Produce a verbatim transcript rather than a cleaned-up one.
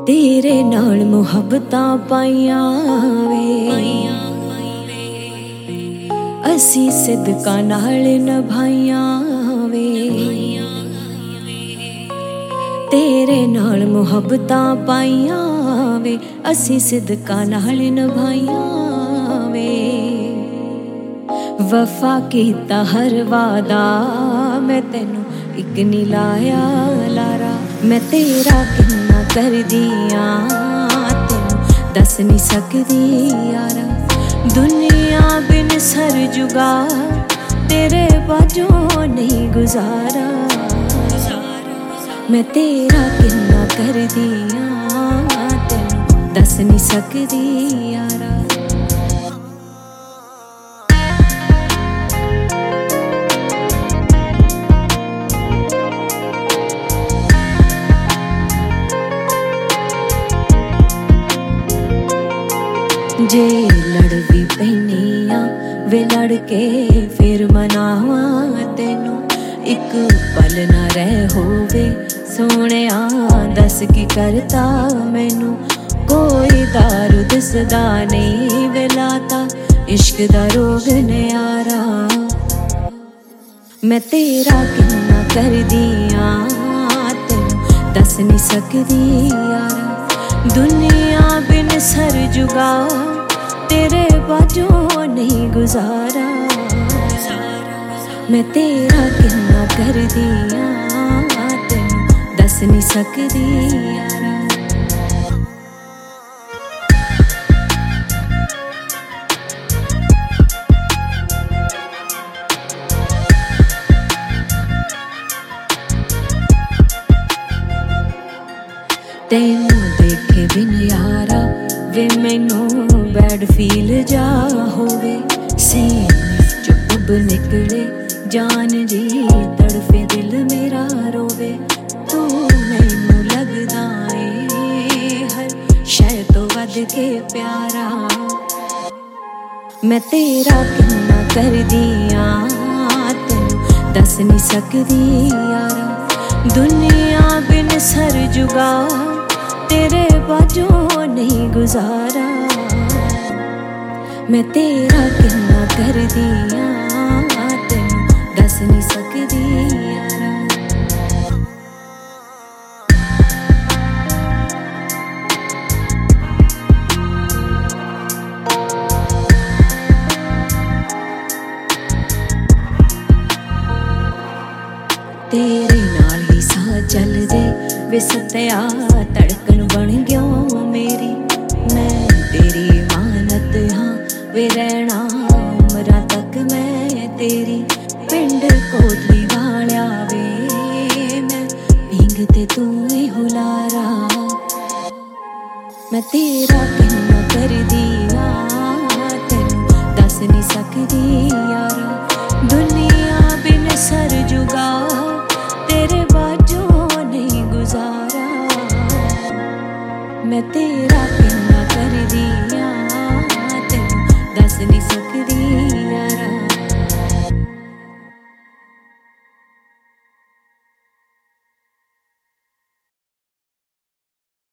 तेरे नाल मुहब्बतां पाइयां वे असी सिदका नाल निभाइयां वे। तेरे नाल मुहब्बतां पाइयां वे असी सिदका नाल निभाइयां वे। वफा कीता हर वादा मैं तैनू इक नी लाया लारा। मैं तेरा किन्ना कर दिया तेनू दस नी सकदी यारा। दुनिया बिन सर जुगा तेरे बाजों नहीं गुजारा। मैं तेरा किन्ना कर दिया तेनू दस नी सकदी यारा। जे लड़ भी पैनी आ वे लड़ के फिर मनावा तेनू। एक पल ना रह होवे सोने दस की करता मैनू। कोई दारू दिसदा नहीं वेलाता इश्क दा रोग न्यारा। मैं तेरा किन्ना कर दिया तेनू दस नी सकदी यारा। दुनिया बिन सर जुगा तेरे बाजों नहीं गुजारा। मैं तेरा किन्ना कर दिया तेनू दस नी सकदी यारा। तेनू देखे बिन यारा वे मैनू बैड फील जा होवे। सीने चुप निकले जान जी तड़फे दिल मेरा रोवे। तू मैनू लगदा ए हर शय तो वध के प्यारा। मैं तेरा किन्ना कर दिया तेनू दस नी सकदी यारा। दुनिया बिन सर जुगा तेरे बाजों नहीं गुजारा। मैं तेरा किन्ना कर दिया तेनू दस नी सकदी यारा। तेरे नाल ही साह चलदे वे सत्या धड़कन बन गयो मेरी। मैं तेरी मानत हाँ वे रहना उमरा तक मैं तेरी। पिंड कोटली वालिया वे मैं भींगते तू हुलारा। मैं तेरा किन्ना कर दिया तेनू दस नी सकदी यारा। दुनिया बिन सर जुगा तेरे बाजों नहीं गुजारा। मैं तेरा किन्ना कर दिया तेनू दस नी सकदी।